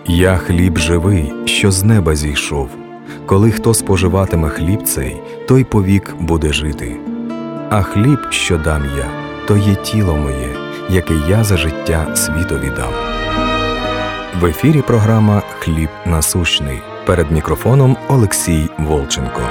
«Я хліб живий, що з неба зійшов. Коли хто споживатиме хліб цей, той повік буде жити. А хліб, що дам я, то є тіло моє, яке я за життя світові дам». В ефірі програма «Хліб насущний». Перед мікрофоном Олексій Волченко.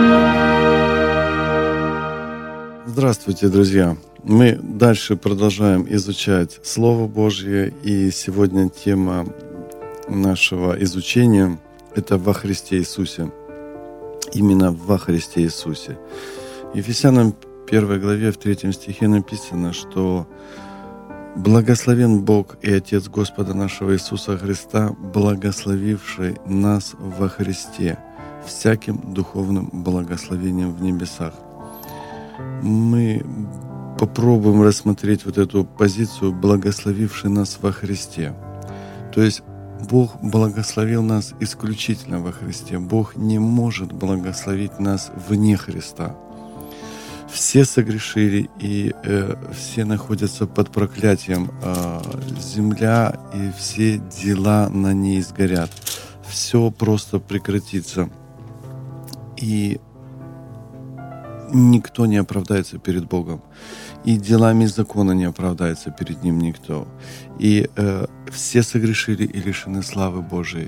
Здравствуйте, друзья! Мы дальше продолжаем изучать Слово Божье, и сегодня тема нашего изучения – это «Во Христе Иисусе». Именно «Во Христе Иисусе». Ефесянам 1 главе в 3 стихе написано, что «Благословен Бог и Отец Господа нашего Иисуса Христа, благословивший нас во Христе всяким духовным благословением в небесах». Мы попробуем рассмотреть вот эту позицию «благословивший нас во Христе». То есть Бог благословил нас исключительно во Христе. Бог не может благословить нас вне Христа. Все согрешили, и все находятся под проклятием. Земля и все дела на ней сгорят. Все просто прекратится. И никто не оправдается перед Богом. И делами закона не оправдается перед Ним никто. И все согрешили и лишены славы Божией.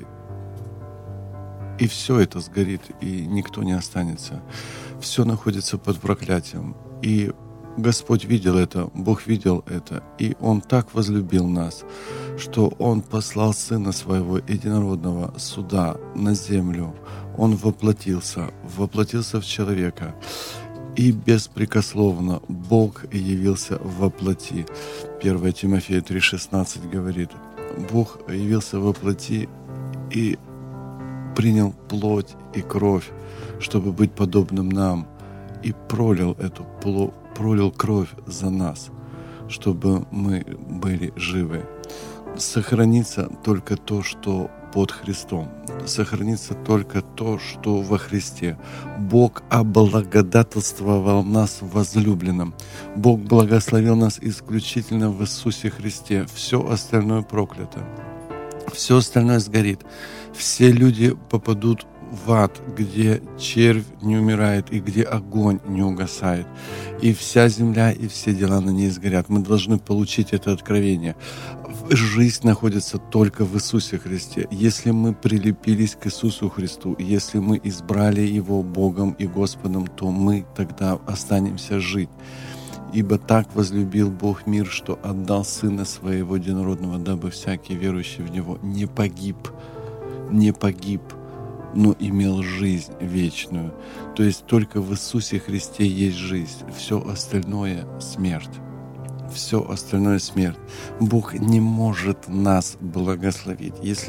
И все это сгорит, и никто не останется. Все находится под проклятием. И Господь видел это, Бог видел это. И Он так возлюбил нас, что Он послал Сына Своего Единородного сюда, на землю. Он воплотился в человека. И беспрекословно Бог явился во плоти. 1 Тимофея 3,16 говорит: Бог явился во плоти и принял плоть и кровь, чтобы быть подобным нам, и пролил кровь за нас, чтобы мы были живы. Сохранится только то, что под Христом. Сохранится только то, что во Христе. Бог облагодательствовал нас в возлюбленном. Бог благословил нас исключительно в Иисусе Христе. Все остальное проклято. Все остальное сгорит. Все люди попадут в ад, где червь не умирает и где огонь не угасает. И вся земля, и все дела на ней сгорят. Мы должны получить это откровение. Жизнь находится только в Иисусе Христе. Если мы прилепились к Иисусу Христу, если мы избрали Его Богом и Господом, то мы тогда останемся жить. «Ибо так возлюбил Бог мир, что отдал Сына Своего Единородного, дабы всякий верующий в Него не погиб, но имел жизнь вечную». То есть только в Иисусе Христе есть жизнь. Все остальное — смерть. Все остальное — смерть. Бог не может нас благословить. Если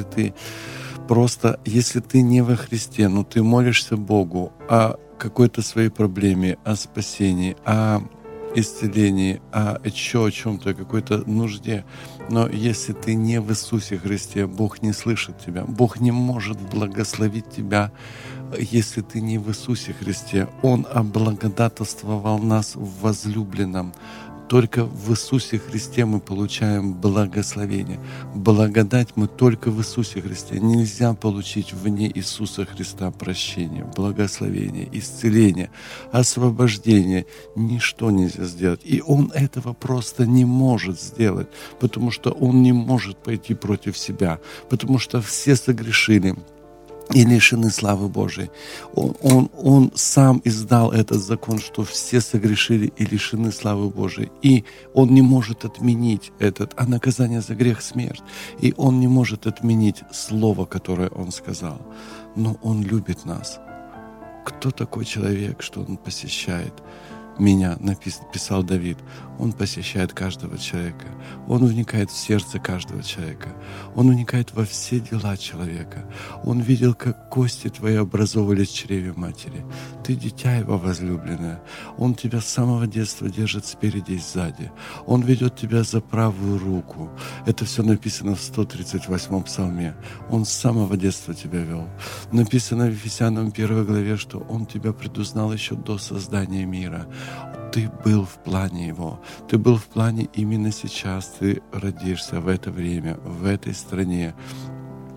ты не во Христе, но ты молишься Богу о какой-то своей проблеме, о спасении, о исцелении, еще о чем-то, о какой-то нужде. Но если ты не в Иисусе Христе, Бог не слышит тебя. Бог не может благословить тебя, если ты не в Иисусе Христе. Он облагодательствовал нас в возлюбленном. Только в Иисусе Христе мы получаем благословение. Благодать мы только в Иисусе Христе. Нельзя получить вне Иисуса Христа прощение, благословение, исцеление, освобождение. Ничто нельзя сделать. И Он этого просто не может сделать, потому что Он не может пойти против себя, потому что все согрешили и лишены славы Божией. Он сам издал этот закон, что все согрешили и лишены славы Божией. И Он не может отменить а наказание за грех — смерть. И Он не может отменить слово, которое Он сказал. Но Он любит нас. Кто такой человек, что Он посещает меня, писал Давид. Он посещает каждого человека. Он вникает в сердце каждого человека. Он вникает во все дела человека. Он видел, как кости твои образовывались в чреве матери. Ты дитя Его возлюбленное. Он тебя с самого детства держит спереди и сзади. Он ведет тебя за правую руку. Это все написано в 138-м псалме. Он с самого детства тебя вел. Написано в Ефесянам 1 главе, что Он тебя предузнал еще до создания мира. Ты был в плане Его. Ты был в плане именно сейчас. Ты родишься в это время, в этой стране.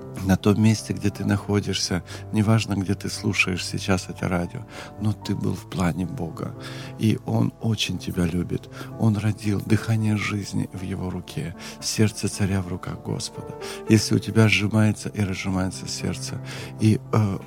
на том месте, где ты находишься, неважно, где ты слушаешь сейчас это радио, но ты был в плане Бога. И Он очень тебя любит. Он родил дыхание жизни в Его руке, сердце царя в руках Господа. Если у тебя сжимается и разжимается сердце, и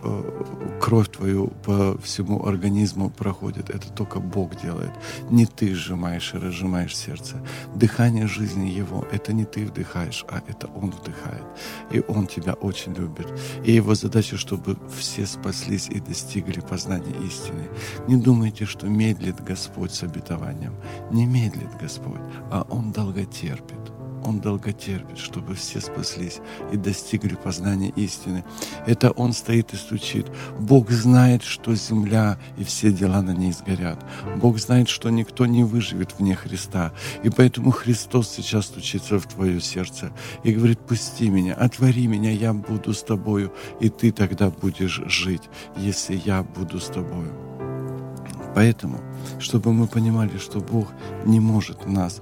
кровь твою по всему организму проходит, это только Бог делает. Не ты сжимаешь и разжимаешь сердце. Дыхание жизни Его, это не ты вдыхаешь, а это Он вдыхает. И Он тебя очень любит. И Его задача, чтобы все спаслись и достигли познания истины. Не думайте, что медлит Господь с обетованием. Не медлит Господь, а Он долготерпит. Он долготерпит, чтобы все спаслись и достигли познания истины. Это Он стоит и стучит. Бог знает, что земля и все дела на ней сгорят. Бог знает, что никто не выживет вне Христа. И поэтому Христос сейчас стучится в твое сердце и говорит: пусти меня, отвори меня, я буду с тобою, и ты тогда будешь жить, если я буду с тобою. Поэтому, чтобы мы понимали, что Бог не может нас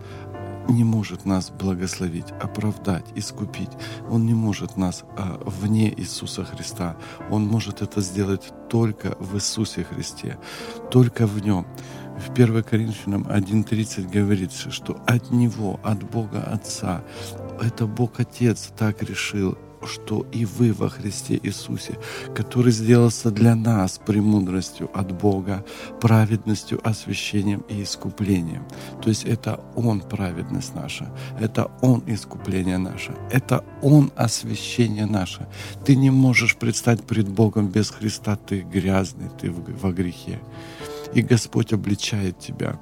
благословить, оправдать, искупить. Он не может нас вне Иисуса Христа. Он может это сделать только в Иисусе Христе, только в Нем. В 1 Коринфянам 1:30 говорится, что от Него, от Бога Отца, это Бог Отец так решил, что и вы во Христе Иисусе, который сделался для нас премудростью от Бога, праведностью, освящением и искуплением. То есть это Он праведность наша, это Он искупление наше, это Он освящение наше. Ты не можешь предстать пред Богом без Христа, ты грязный, ты во грехе. И Господь обличает тебя.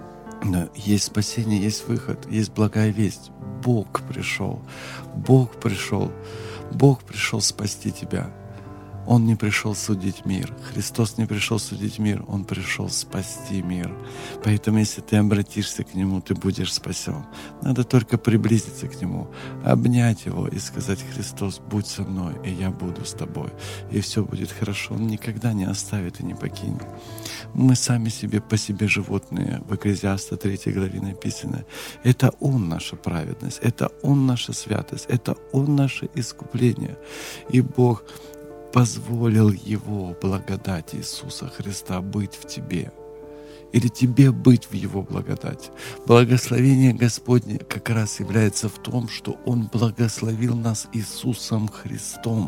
Есть спасение, есть выход, есть благая весть. Бог пришел. Бог пришел. Бог пришел спасти тебя. Он не пришел судить мир. Христос не пришел судить мир, Он пришел спасти мир. Поэтому, если ты обратишься к Нему, ты будешь спасен. Надо только приблизиться к Нему, обнять Его и сказать: Христос, будь со мной, и я буду с тобой. И все будет хорошо. Он никогда не оставит и не покинет. Мы сами себе по себе животные. В Экклезиаста 3 главе написано: это Он наша праведность, это Он наша святость, это Он наше искупление. И Бог позволил Его благодать Иисуса Христа быть в тебе. Или тебе быть в Его благодати. Благословение Господне как раз является в том, что Он благословил нас Иисусом Христом.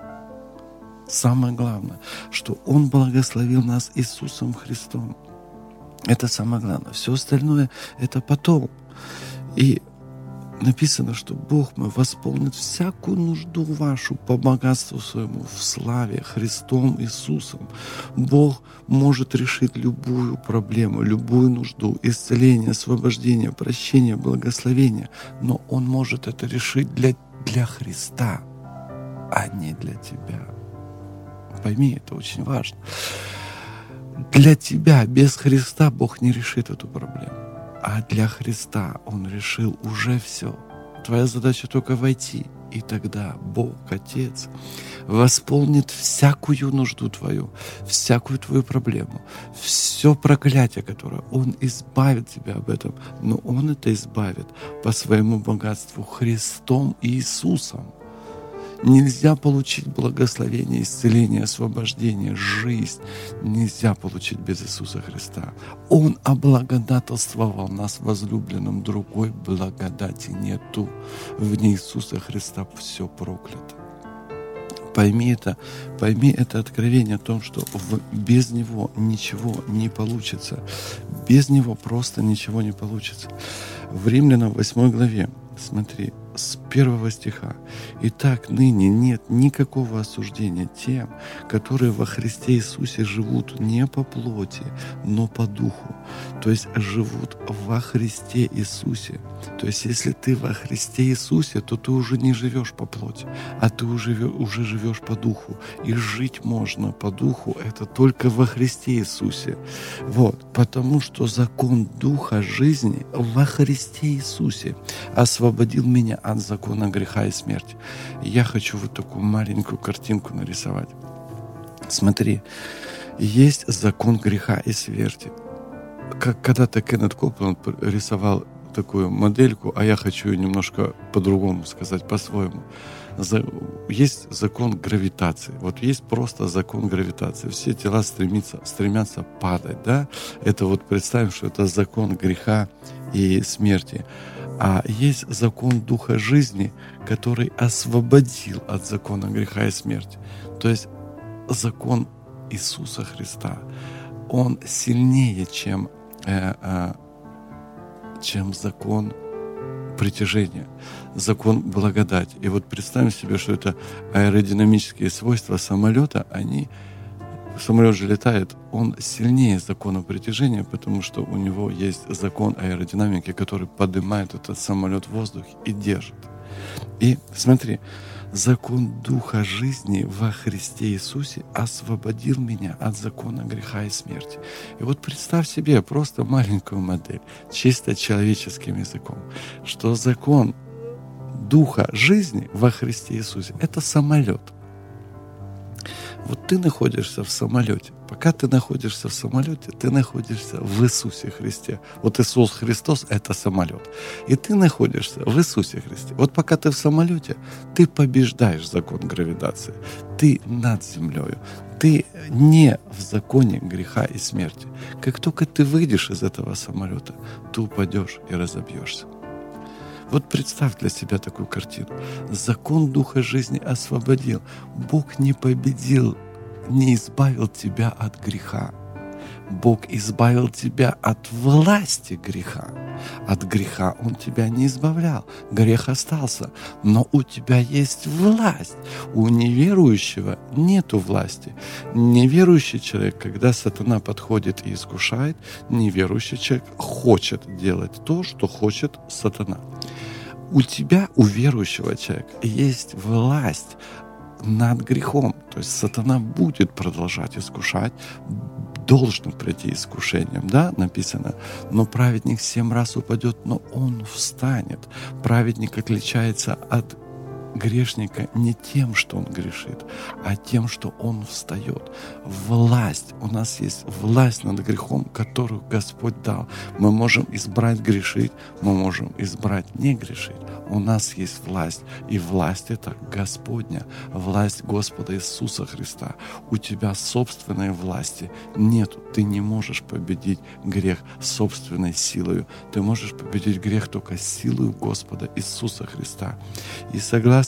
Самое главное, что Он благословил нас Иисусом Христом. Это самое главное. Все остальное — это потом. И написано, что Бог мой восполнит всякую нужду вашу по богатству своему в славе Христом Иисусом. Бог может решить любую проблему, любую нужду, исцеление, освобождение, прощение, благословение. Но Он может это решить для Христа, а не для тебя. Пойми, это очень важно. Для тебя без Христа Бог не решит эту проблему. А для Христа Он решил уже все. Твоя задача только войти, и тогда Бог, Отец, восполнит всякую нужду твою, всякую твою проблему, все проклятие, которое Он избавит тебя об этом, но Он это избавит по своему богатству Христом Иисусом. Нельзя получить благословение, исцеление, освобождение, жизнь. Нельзя получить без Иисуса Христа. Он облагодательствовал нас возлюбленным, другой благодати нету. Вне Иисуса Христа все проклято. Пойми это откровение о том, что без Него ничего не получится. Без Него просто ничего не получится. В Римлянам 8 главе, смотри, с 1 стиха. «Итак, ныне нет никакого осуждения тем, которые во Христе Иисусе живут не по плоти, но по духу». То есть живут во Христе Иисусе. То есть если ты во Христе Иисусе, то ты уже не живешь по плоти, а ты уже живешь по духу. И жить можно по духу это только во Христе Иисусе. Вот. Потому что закон Духа жизни во Христе Иисусе освободил меня от закона греха и смерти. Я хочу вот такую маленькую картинку нарисовать. Смотри, есть закон греха и смерти. Как когда-то Кеннет Копланд рисовал такую модельку, а я хочу ее немножко по-другому сказать, по-своему. Есть закон гравитации. Вот есть просто закон гравитации. Все тела стремятся падать, да? Это вот представим, что это закон греха и смерти. А есть закон Духа жизни, который освободил от закона греха и смерти. То есть закон Иисуса Христа, он сильнее, чем закон притяжения, закон благодати. И вот представим себе, что это аэродинамические свойства самолета, самолет же летает, он сильнее закона притяжения, потому что у него есть закон аэродинамики, который поднимает этот самолет в воздух и держит. И смотри, закон Духа жизни во Христе Иисусе освободил меня от закона греха и смерти. И вот представь себе просто маленькую модель, чисто человеческим языком, что закон Духа жизни во Христе Иисусе — это самолет. Вот ты находишься в самолете. Пока ты находишься в самолете, ты находишься в Иисусе Христе. Вот Иисус Христос — это самолет. И ты находишься в Иисусе Христе. Вот пока ты в самолете, ты побеждаешь закон гравитации. Ты над землей. Ты не в законе греха и смерти. Как только ты выйдешь из этого самолета, ты упадешь и разобьешься. Вот представь для себя такую картину. Закон Духа жизни освободил. Бог не победил, не избавил тебя от греха. Бог избавил тебя от власти греха. От греха Он тебя не избавлял. Грех остался. Но у тебя есть власть. У неверующего нету власти. Неверующий человек, когда сатана подходит и искушает, неверующий человек хочет делать то, что хочет сатана. У тебя, у верующего человека, есть власть над грехом. То есть сатана будет продолжать искушать, должен пройти искушением, да, написано. Но праведник 7 раз упадет, но он встанет. Праведник отличается от грешника не тем, что он грешит, а тем, что он встает. Власть. У нас есть власть над грехом, которую Господь дал. Мы можем избрать грешить, мы можем избрать не грешить. У нас есть власть. И власть — это Господня, власть Господа Иисуса Христа. У тебя собственной власти нету. Ты не можешь победить грех собственной силой. Ты можешь победить грех только силой Господа Иисуса Христа. И согласно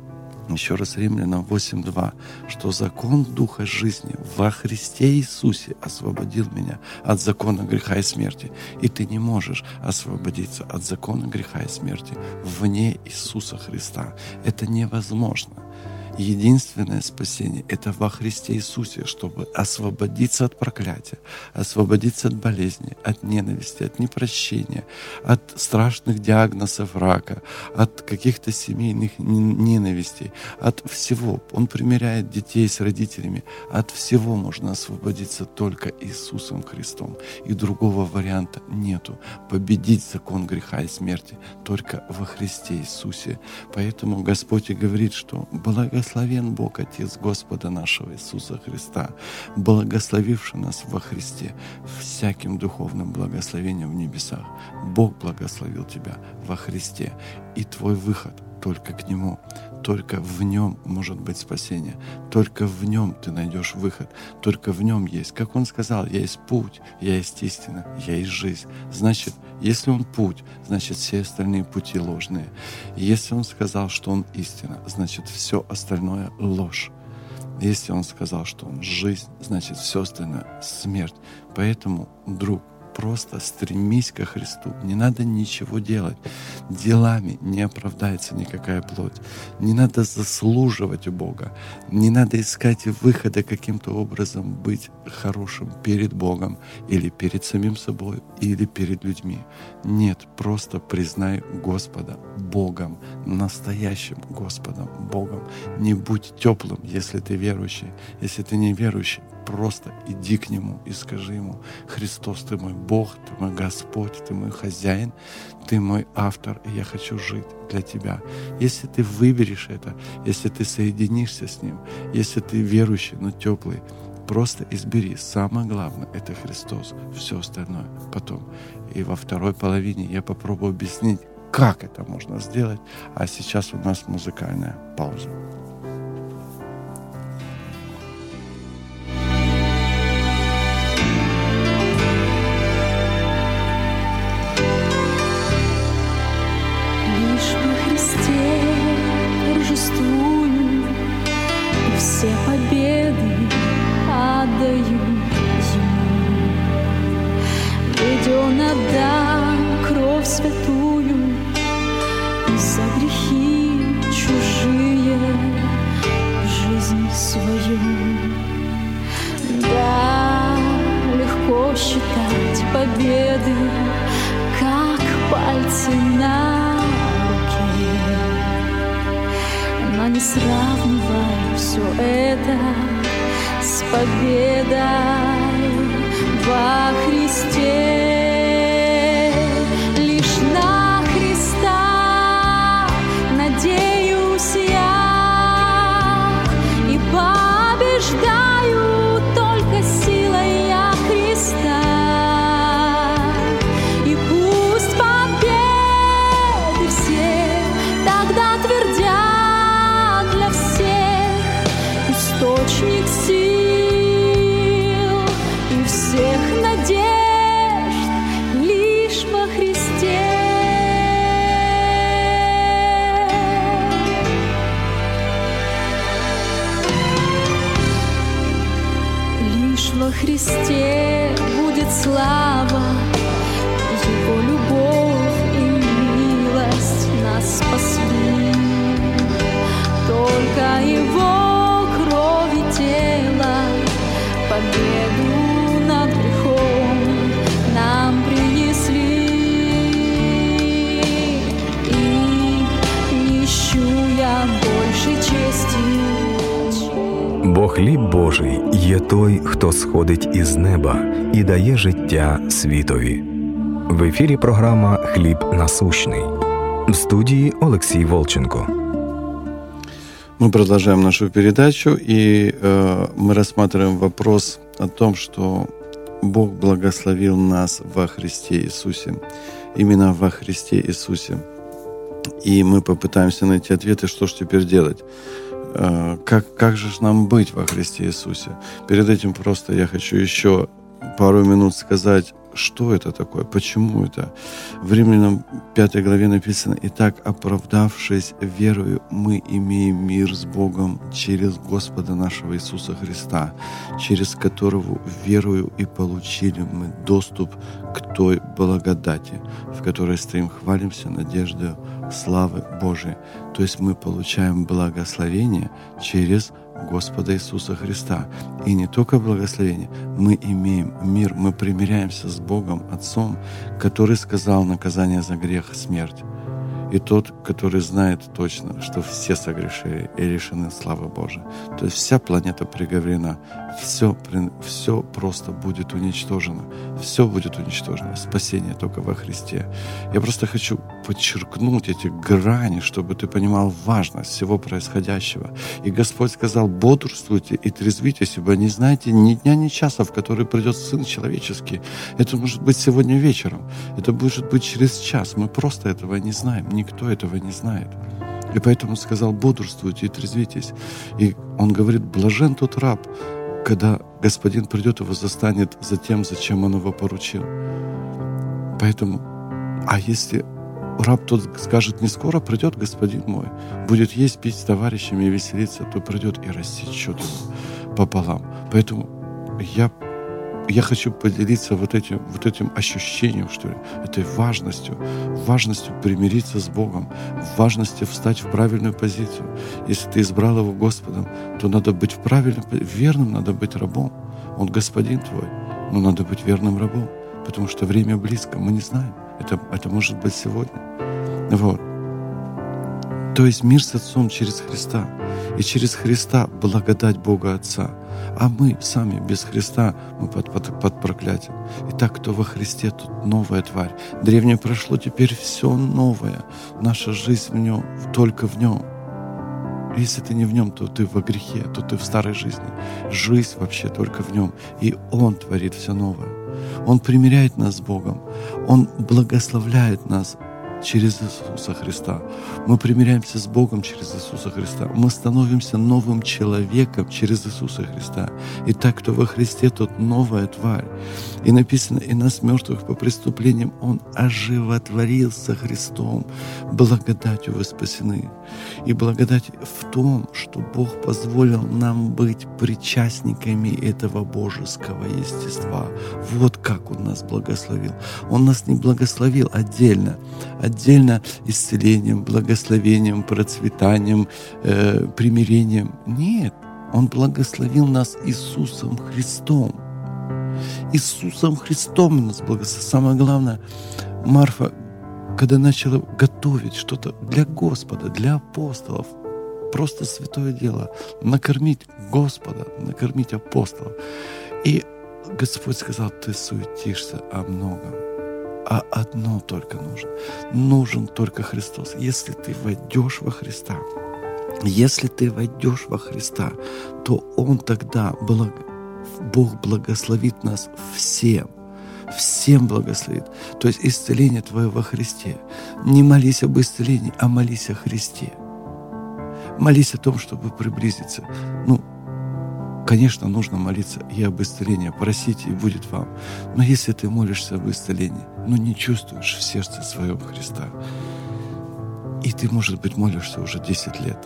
еще раз Римлянам 8:2, что закон Духа жизни во Христе Иисусе освободил меня от закона греха и смерти. И ты не можешь освободиться от закона греха и смерти вне Иисуса Христа. Это невозможно. Единственное спасение — это во Христе Иисусе, чтобы освободиться от проклятия, освободиться от болезни, от ненависти, от непрощения, от страшных диагнозов рака, от каких-то семейных ненавистей, от всего. Он примиряет детей с родителями. От всего можно освободиться только Иисусом Христом. И другого варианта нету. Победить закон греха и смерти только во Христе Иисусе. Поэтому Господь и говорит, что благословен Бог Отец Господа нашего Иисуса Христа, благословивший нас во Христе всяким духовным благословением в небесах. Бог благословил тебя во Христе, и твой выход только к Нему. Только в Нем может быть спасение. Только в Нем ты найдешь выход. Только в Нем есть. Как Он сказал, я есть путь, я есть истина, я есть жизнь. Значит, если Он путь, значит, все остальные пути ложные. Если Он сказал, что Он истина, значит, все остальное ложь. Если Он сказал, что Он жизнь, значит, все остальное смерть. Поэтому, друг, просто стремись ко Христу. Не надо ничего делать. Делами не оправдается никакая плоть. Не надо заслуживать у Бога. Не надо искать выхода каким-то образом быть хорошим перед Богом или перед самим собой, или перед людьми. Нет, просто признай Господа Богом, настоящим Господом Богом. Не будь теплым, если ты верующий. Если ты не верующий, просто иди к Нему и скажи Ему: Христос, Ты мой Бог, Ты мой Господь, Ты мой хозяин, Ты мой автор, и я хочу жить для Тебя. Если ты выберешь это, если ты соединишься с Ним, если ты верующий, но теплый, просто избери. Самое главное — это Христос. Все остальное потом. И во второй половине я попробую объяснить, как это можно сделать. А сейчас у нас музыкальная пауза. Лишь во Христе торжествую, и все победы отдаю Ему. Ведь Он отдал кровь святую и за грехи чужие жизнь свою. Да, легко считать победы, как пальцы на руке, но не сравнивай все это с победой во Христе. Лишь на Христа надеюсь я и побеждаю только силой я Христа. И пусть победы все тогда твердят для всех источник сил и всех надежд лишь во Христе. Лишь во Христе будет слава, Его любовь и милость нас спасли. Только Его кровь и тело победу над грехом нам принесли. И не ищу я больше чести. Бо хліб Божий є той, хто сходить із неба і дає життя світові. В ефірі програма «Хліб насущний». В студії Олексій Волченко. Мы продолжаем нашу передачу, и мы рассматриваем вопрос о том, что Бог благословил нас во Христе Иисусе. Именно во Христе Иисусе. И мы попытаемся найти ответы, что же теперь делать. Как же нам быть во Христе Иисусе? Перед этим просто я хочу еще пару минут сказать, что это такое, почему это. В Римлянам 5 главе написано: «Итак, оправдавшись верою, мы имеем мир с Богом через Господа нашего Иисуса Христа, через которого верою и получили мы доступ к той благодати, в которой стоим, хвалимся надеждой славы Божией». То есть мы получаем благословение через Господа Иисуса Христа. И не только благословение, мы имеем мир, мы примиряемся с Богом Отцом, который сказал наказание за грех — смерть. И тот, который знает точно, что все согрешили и лишены славы Божией. То есть вся планета приговорена, все просто будет уничтожено. Все будет уничтожено. Спасение только во Христе. Я просто хочу подчеркнуть эти грани, чтобы ты понимал важность всего происходящего. И Господь сказал: бодрствуйте и трезвитесь, ибо не знаете ни дня, ни часа, в который придет Сын Человеческий. Это может быть сегодня вечером. Это может быть через час. Мы просто этого не знаем. Никто этого не знает. И поэтому сказал: бодрствуйте и трезвитесь. И он говорит: блажен тот раб, когда Господин придет, его застанет за тем, зачем он его поручил. Поэтому, а если раб тот скажет: не скоро придет Господин мой, будет есть, пить с товарищами и веселиться, то придет и рассечет его пополам. Поэтому я хочу поделиться вот этим ощущением, что ли, этой важностью примириться с Богом, важностью встать в правильную позицию. Если ты избрал его Господом, то надо быть верным, надо быть рабом. Он Господин твой, но надо быть верным рабом, потому что время близко, мы не знаем. Это может быть сегодня. Вот. То есть мир с Отцом через Христа. И через Христа благодать Бога Отца. А мы сами без Христа, мы под проклятием. Итак, кто во Христе, тут новая тварь. Древнее прошло, теперь все новое. Наша жизнь в Нем, только в Нем. Если ты не в Нем, то ты во грехе, то ты в старой жизни. Жизнь вообще только в Нем. И Он творит все новое. Он примиряет нас с Богом. Он благословляет нас через Иисуса Христа. Мы примиряемся с Богом через Иисуса Христа. Мы становимся новым человеком через Иисуса Христа. И так, кто во Христе, тот новая тварь. И написано: «И нас, мертвых по преступлениям, Он оживотворил со Христом. Благодатью вы спасены». И благодать в том, что Бог позволил нам быть причастниками этого божеского естества. Вот как Он нас благословил. Он нас не благословил отдельно исцелением, благословением, процветанием, примирением. Нет, Он благословил нас Иисусом Христом. Иисусом Христом нас благословил. Самое главное, Марфа, когда начала готовить что-то для Господа, для апостолов, просто святое дело, накормить Господа, накормить апостолов. И Господь сказал: ты суетишься о многом, а одно только нужно. Нужен только Христос. Если ты войдешь во Христа, то Он тогда, Бог благословит нас всем благословит. То есть исцеление твое во Христе. Не молись об исцелении, а молись о Христе. Молись о том, чтобы приблизиться. Конечно, нужно молиться и об исцелении. Просите, и будет вам. Но если ты молишься об исцелении, но не чувствуешь в сердце своем Христа, и ты, может быть, молишься уже 10 лет,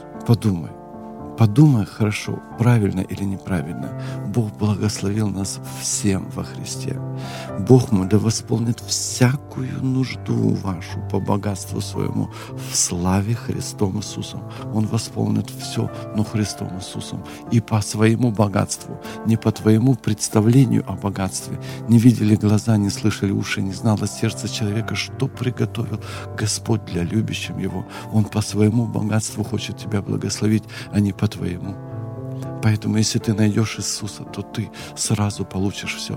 подумай хорошо, правильно или неправильно. Бог благословил нас всем во Христе. Бог мой да восполнит всякую нужду вашу по богатству своему в славе Христом Иисусом. Он восполнит все, но Христом Иисусом. И по своему богатству, не по твоему представлению о богатстве. Не видели глаза, не слышали уши, не знало сердце человека, что приготовил Господь для любящим Его. Он по своему богатству хочет тебя благословить, а не по твоему. Поэтому, если ты найдешь Иисуса, то ты сразу получишь все.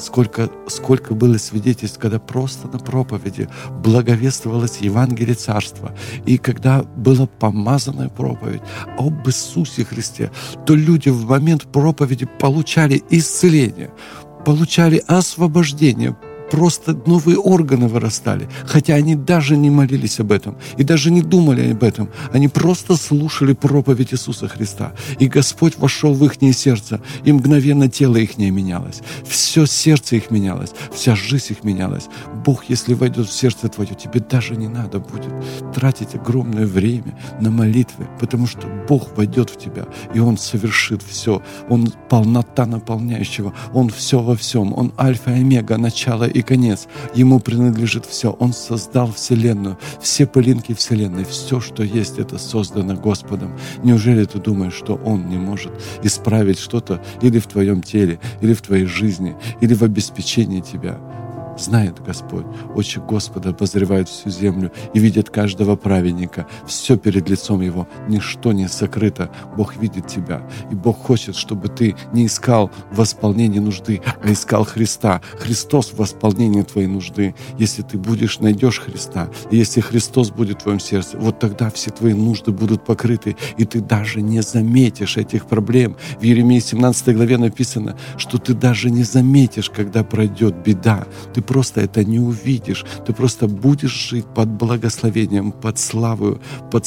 Сколько было свидетельств, когда просто на проповеди благовествовалось Евангелие Царства, и когда была помазанная проповедь об Иисусе Христе, то люди в момент проповеди получали исцеление, получали освобождение, просто новые органы вырастали, хотя они даже не молились об этом и даже не думали об этом. Они просто слушали проповедь Иисуса Христа. И Господь вошел в их сердце, и мгновенно тело их менялось. Все сердце их менялось, вся жизнь их менялась. Бог, если войдет в сердце твое, тебе даже не надо будет тратить огромное время на молитвы, потому что Бог войдет в тебя, и Он совершит все. Он полнота наполняющего, Он все во всем, Он альфа и омега, начало и конец. Ему принадлежит все. Он создал Вселенную, все пылинки Вселенной, все, что есть, это создано Господом. Неужели ты думаешь, что Он не может исправить что-то или в твоем теле, или в твоей жизни, или в обеспечении тебя? Знает Господь, очи Господа обозревают всю землю и видят каждого праведника. Все перед лицом Его, ничто не сокрыто. Бог видит тебя, и Бог хочет, чтобы ты не искал восполнения нужды, а искал Христа. Христос в восполнении твоей нужды. Если ты найдешь Христа, и если Христос будет в твоем сердце, вот тогда все твои нужды будут покрыты, и ты даже не заметишь этих проблем. В Иеремии 17 главе написано, что ты даже не заметишь, когда пройдет беда. Ты просто это не увидишь. Ты просто будешь жить под благословением, под славою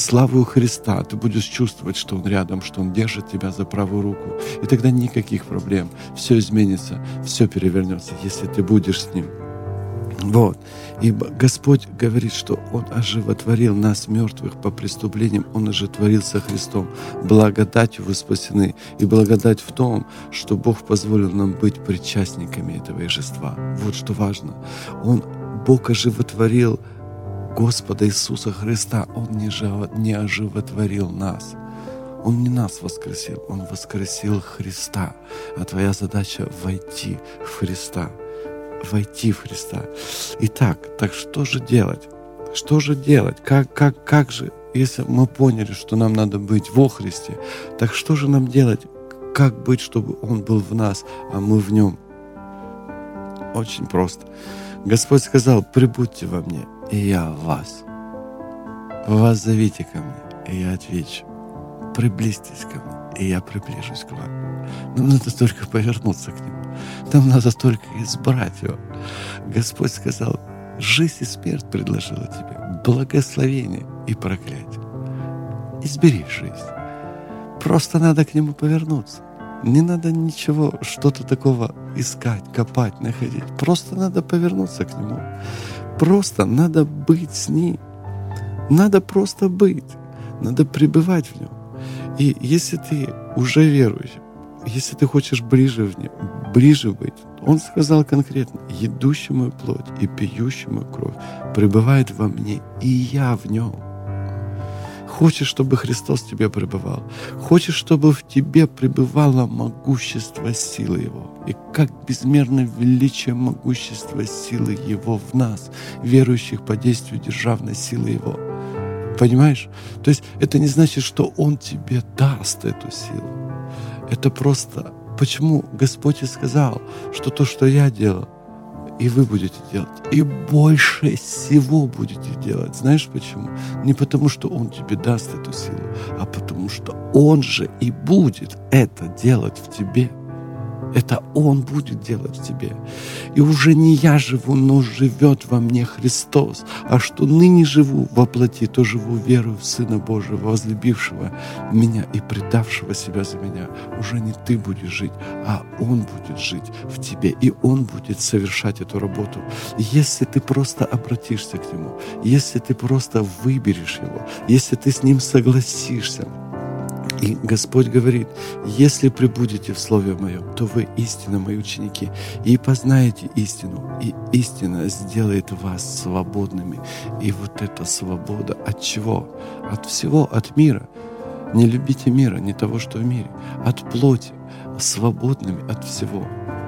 Христа. Ты будешь чувствовать, что Он рядом, что Он держит тебя за правую руку. И тогда никаких проблем. Все изменится, все перевернется, если ты будешь с Ним. Вот. И Господь говорит, что Он оживотворил нас, мертвых по преступлениям, Он оживотворил со Христом. Благодатью вы спасены. И благодать в том, что Бог позволил нам быть причастниками этого ежества. Вот что важно. Бог оживотворил Господа Иисуса Христа. Он не оживотворил нас. Он не нас воскресил, Он воскресил Христа. А твоя задача — войти в Христа. Войти в Христа. Итак, так что же делать? Что же делать? Как же, если мы поняли, что нам надо быть во Христе, так что же нам делать? Как быть, чтобы Он был в нас, а мы в Нем? Очень просто. Господь сказал: прибудьте во мне, и я в вас. Вас зовите ко мне, и я отвечу. приблизьтесь ко мне, и я приближусь к вам. Нам надо только повернуться к Нему. Нам надо только избрать Его. Господь сказал, жизнь и смерть предложила тебе, благословение и проклятие. Избери жизнь. Просто надо к Нему повернуться. Не надо ничего, что-то такого искать, копать, находить. Просто надо повернуться к Нему. Просто надо быть с Ним. Надо просто быть. Надо пребывать в Нем. И если ты уже верующий, если ты хочешь ближе быть, Он сказал конкретно, едущий мою плоть и пьющий мою кровь пребывает во мне, и я в нем. Хочешь, чтобы Христос в тебе пребывал? Хочешь, чтобы в тебе пребывало могущество силы Его? И как безмерно величие могущества силы Его в нас, верующих по действию державной силы Его. Понимаешь? То есть это не значит, что Он тебе даст эту силу. Это просто... Почему Господь и сказал, что то, что я делал, и вы будете делать, и больше всего будете делать. Знаешь почему? Не потому, что Он тебе даст эту силу, а потому, что Он же и будет это делать в тебе. Это Он будет делать в тебе. И уже не я живу, но живет во мне Христос. А что ныне живу во плоти, то живу верою в Сына Божьего, возлюбившего меня и предавшего себя за меня. Уже не ты будешь жить, а Он будет жить в тебе. И Он будет совершать эту работу. Если ты просто обратишься к Нему, если ты просто выберешь Его, если ты с Ним согласишься. И Господь говорит, если пребудете в Слове Моем, то вы истинно Мои ученики, и познаете истину, и истина сделает вас свободными. И вот эта свобода от чего? От всего, от мира. Не любите мира, не того, что в мире. От плоти, свободными от всего.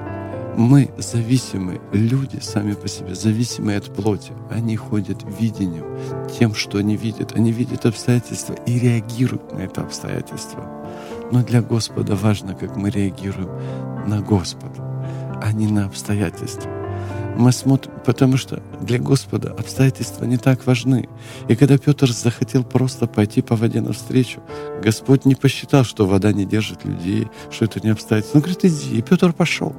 Мы зависимые, люди сами по себе, зависимые от плоти. Они ходят видением, тем, что они видят. Они видят обстоятельства и реагируют на это обстоятельство. Но для Господа важно, как мы реагируем на Господа, а не на обстоятельства. Мы смотрим, потому что для Господа обстоятельства не так важны. И когда Петр захотел просто пойти по воде навстречу, Господь не посчитал, что вода не держит людей, что это не обстоятельства. Он говорит, иди. И Петр пошел.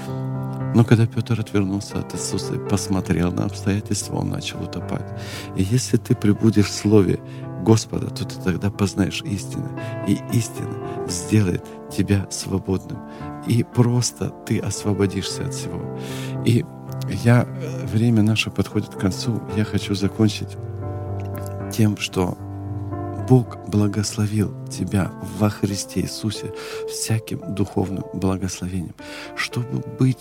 Но когда Петр отвернулся от Иисуса и посмотрел на обстоятельства, он начал утопать. И если ты пребудешь в Слове Господа, то ты тогда познаешь истину. И истина сделает тебя свободным. И просто ты освободишься от всего. И время наше подходит к концу. Я хочу закончить тем, что Бог благословил тебя во Христе Иисусе всяким духовным благословением, чтобы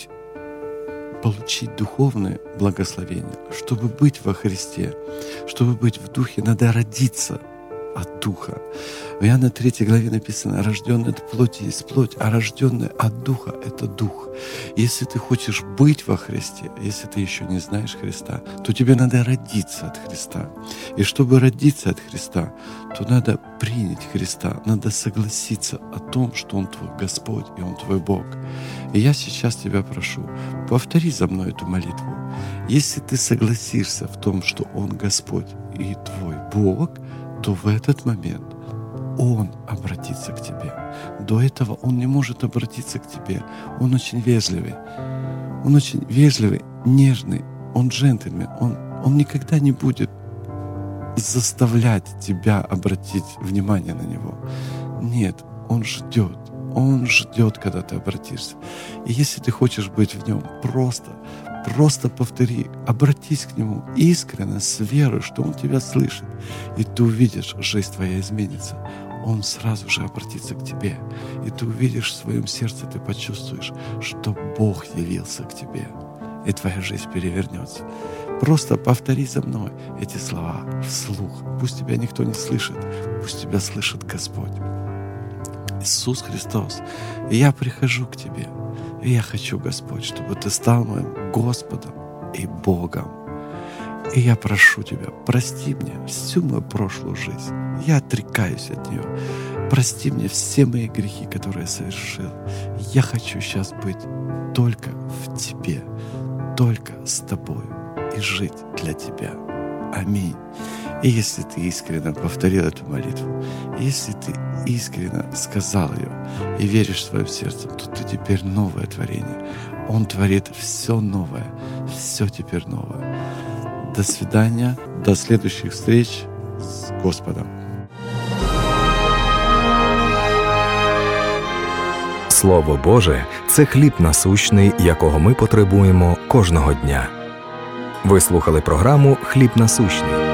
получить духовное благословение, чтобы быть во Христе, чтобы быть в Духе, надо родиться от Духа. В Иоанна 3 главе написано, рожденный от плоти есть плоть, а рожденный от Духа — это Дух. Если ты хочешь быть во Христе, если ты еще не знаешь Христа, то тебе надо родиться от Христа. И чтобы родиться от Христа, то надо принять Христа, надо согласиться о том, что Он твой Господь и Он твой Бог. И я сейчас тебя прошу, повтори за мной эту молитву. Если ты согласишься в том, что Он Господь и твой Бог, то в этот момент Он обратится к тебе. До этого Он не может обратиться к тебе. Он очень вежливый. Он очень вежливый, нежный. Он джентльмен. Он никогда не будет заставлять тебя обратить внимание на Него. Нет, Он ждет. Он ждет, когда ты обратишься. И если ты хочешь быть в Нем, просто повтори, обратись к Нему искренне, с верой, что Он тебя слышит. И ты увидишь, жизнь твоя изменится. Он сразу же обратится к тебе. И ты увидишь в своем сердце, ты почувствуешь, что Бог явился к тебе. И твоя жизнь перевернется. Просто повтори за мной эти слова вслух. Пусть тебя никто не слышит, пусть тебя слышит Господь. Иисус Христос, я прихожу к Тебе. И я хочу, Господь, чтобы Ты стал моим Господом и Богом. И я прошу Тебя, прости мне всю мою прошлую жизнь. Я отрекаюсь от нее. Прости мне все мои грехи, которые я совершил. Я хочу сейчас быть только в Тебе, только с Тобою и жить для Тебя. Аминь. И если ты искренне повторил эту молитву, если ты искренне сказал ее и веришь своим сердцем, то ты теперь новое творение. Он творит все новое, все теперь новое. До свидания, до следующих встреч с Господом. Слово Боже – це хліб насущний, якого ми потребуємо кожного дня. Ви слухали програму «Хліб насущний».